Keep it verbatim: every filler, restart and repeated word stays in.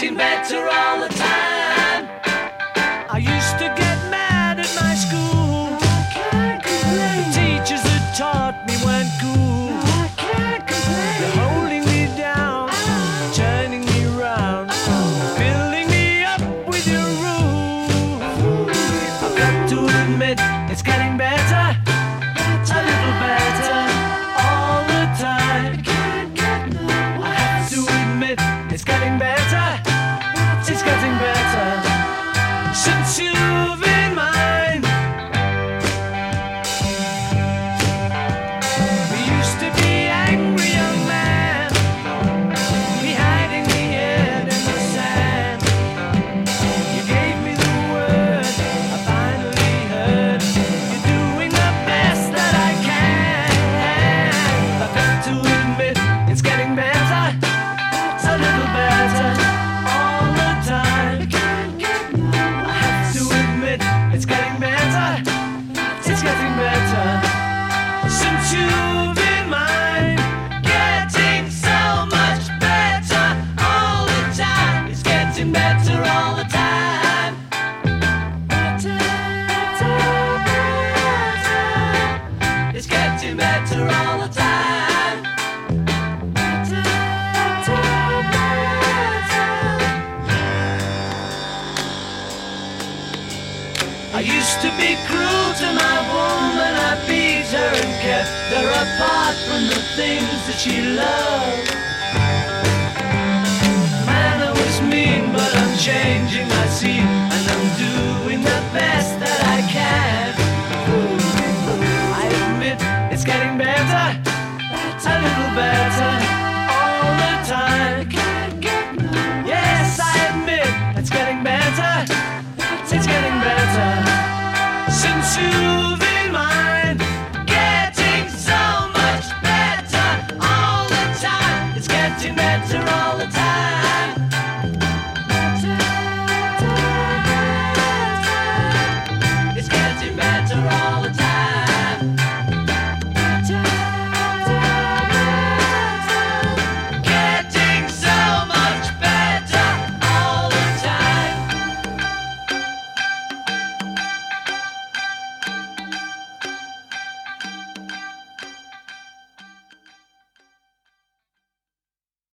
getting better all the time. I used to get mad at my school. I can't complain. The teachers that taught me weren't cool. I can't complain. They're holding me down, oh. Turning me round, oh. Filling me up with your rule. I've got to admit, it's getting better, better. A little better all the time. I have to admit, it's getting better, better. It's getting better since you've been mine. We used to be angry young man, we hiding the head in the sand. You gave me the word, I finally heard. You're doing the best that I can. I've got to admit, it's getting better, a little better all the time. I have to admit, it's getting better, it's getting better since you've been mine. Getting so much better all the time. It's getting better all the time. Better, better, better. It's getting better all the time. Better, better, better. I used to be cruel to my woman, I beat her and kept her apart from the things that she loved. Man, I was mean, but I'm changing, I see, and I'm doing the best that I can. I admit, it's getting better, a little better all the time. Yes, I admit, it's getting better, it's getting better since you've